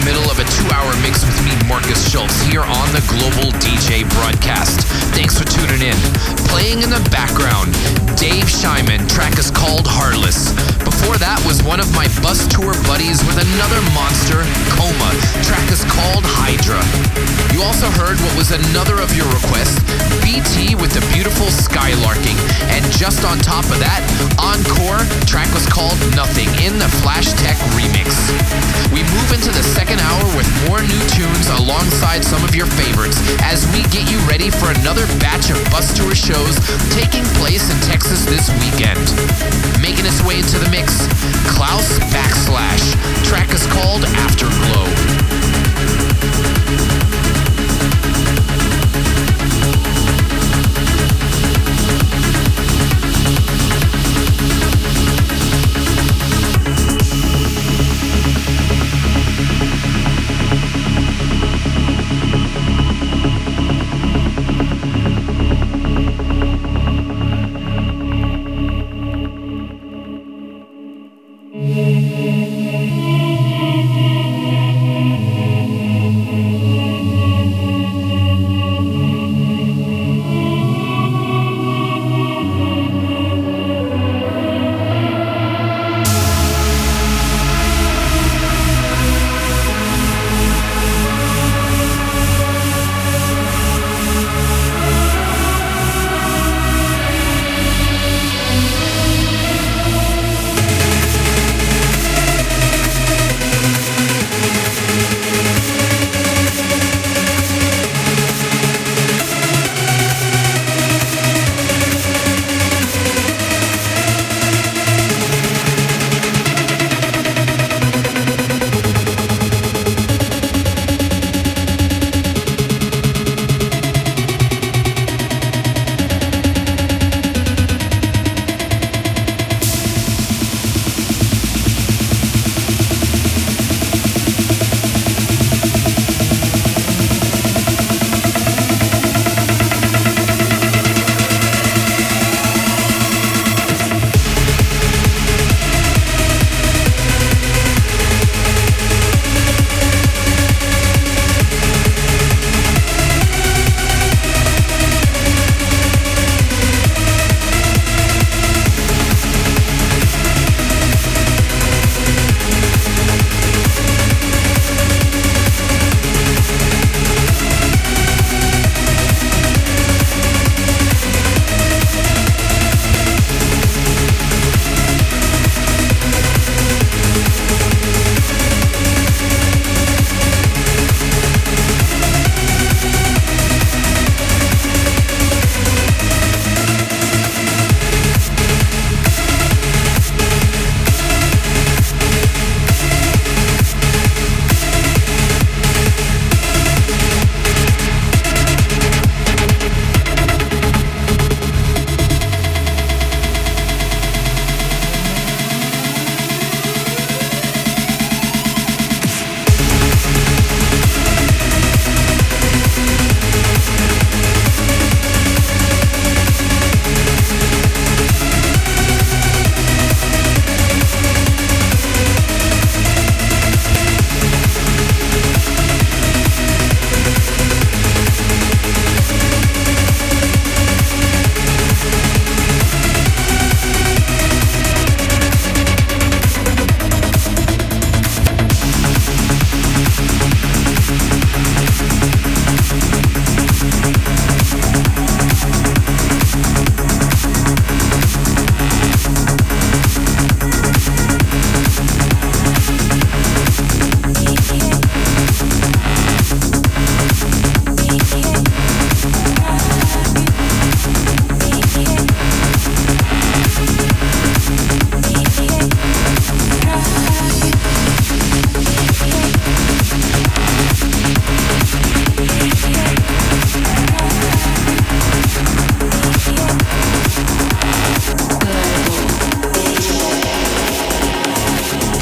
middle of a 2-hour mix with me, Marcus Schultz, here on the Global DJ Broadcast. Thanks for tuning in. Playing in the background, Dave Shyman, track is called Heartless. Before that was one of my bus tour buddies with another monster, Coma, track is called Hydra. You also heard what was another of your requests, BT with the beautiful Skylarking. And just on top of that, Encore, track was called Nothing in the Flash Tech remix. We move into the second hour with more new tunes alongside some of your favorites as we get you ready for another batch of bus tour shows taking place in Texas this weekend. Making its way into the mix, Klaus // track is called